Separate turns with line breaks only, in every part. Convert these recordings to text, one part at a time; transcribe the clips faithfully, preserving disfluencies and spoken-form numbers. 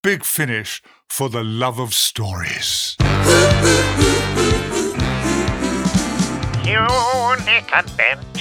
Big Finish for the love of stories.
You, Nick and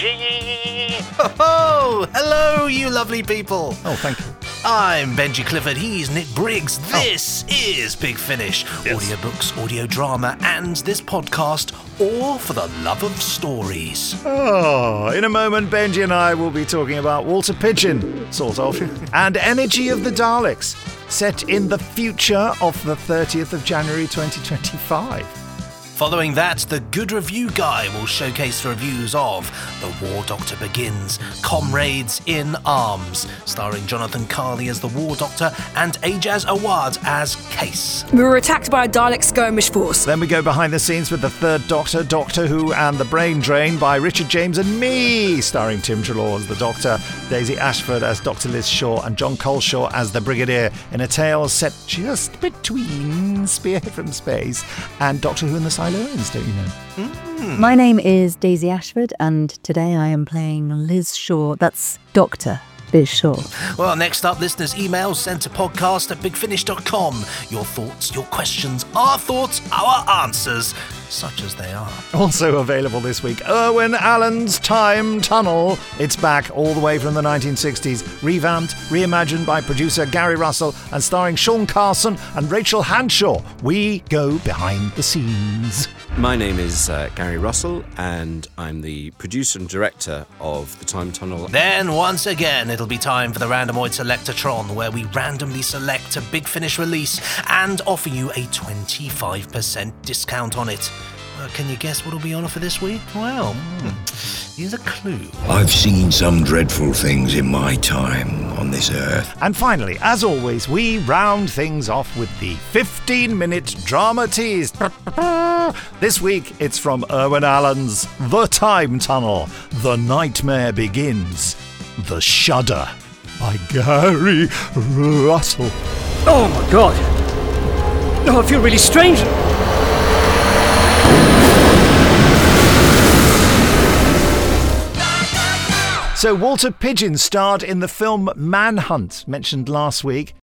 Benji.
Oh, hello, you lovely people.
Oh, thank you.
I'm Benji Clifford, he's Nick Briggs. This oh. is Big Finish. Yes. Audiobooks, audio drama, and this podcast, all for the love of stories.
Oh, in a moment, Benji and I will be talking about Walter Pidgeon, sort of, and Energy of the Daleks, set in the future of the thirtieth of January twenty twenty-five.
Following that, the Good Review Guy will showcase the reviews of The War Doctor Begins, Comrades in Arms, starring Jonathan Carley as the War Doctor and Ajaz Awad as Case.
We were attacked by a Dalek skirmish force.
Then we go behind the scenes with The Third Doctor, Doctor Who and The Brain Drain by Richard James and me, starring Tim Treloar as the Doctor, Daisy Ashford as Doctor Liz Shaw and John Coleshaw as the Brigadier, in a tale set just between Spearhead from Space and Doctor Who and the Silurians, don't you know?
Mm.
My name is Daisy Ashford, and today I am playing Liz Shaw. That's Doctor Liz Shaw.
Well, next up, listeners' emails sent to podcast at big finish dot com. Your thoughts, your questions, our thoughts, our answers, such as they are.
Also available this week, Irwin Allen's Time Tunnel. It's back all the way from the nineteen sixties, revamped, reimagined by producer Gary Russell and starring Sean Carson and Rachel Hanshaw. We go behind the scenes.
My name is uh, Gary Russell, and I'm the producer and director of The Time Tunnel.
Then, once again, it'll be time for the Randomoid Selectatron, where we randomly select a Big Finish release and offer you a twenty-five percent discount on it. Uh, can you guess what'll be on offer this week? Well, hmm, here's a clue.
I've seen some dreadful things in my time on this earth.
And finally, as always, we round things off with the fifteen-minute drama tease. This week, it's from Irwin Allen's The Time Tunnel. The Nightmare Begins. The Shudder by Gary Russell.
Oh my god. Oh, I feel really strange.
So Walter Pidgeon starred in the film Manhunt, mentioned last week.